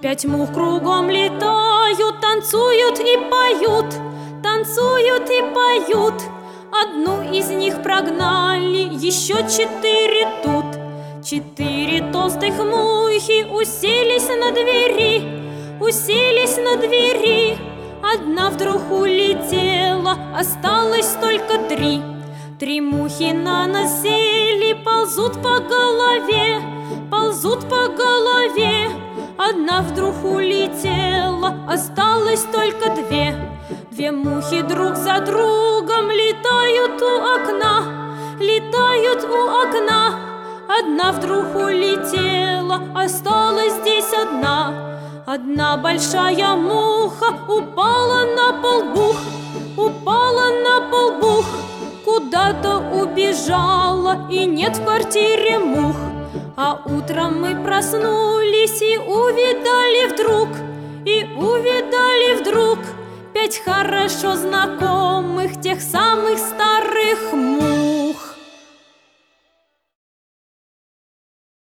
5 мух кругом летают, танцуют и поют, танцуют и поют. Одну из них прогнали, еще 4 тут. 4 толстых мухи уселись на двери, уселись на двери. Одна вдруг улетела, осталось только 3. 3 мухи на нос сели, ползут по голове, ползут по голове. Одна вдруг улетела, осталось только 2. 2 мухи друг за другом летают у окна, летают у окна. Одна вдруг улетела, осталась здесь одна. Одна большая муха упала на пол, бух, упала на пол, бух. Куда-то убежала, и нет в квартире мух. А утром мы проснулись и увидали вдруг, и увидали вдруг 5 хорошо знакомых, тех самых старых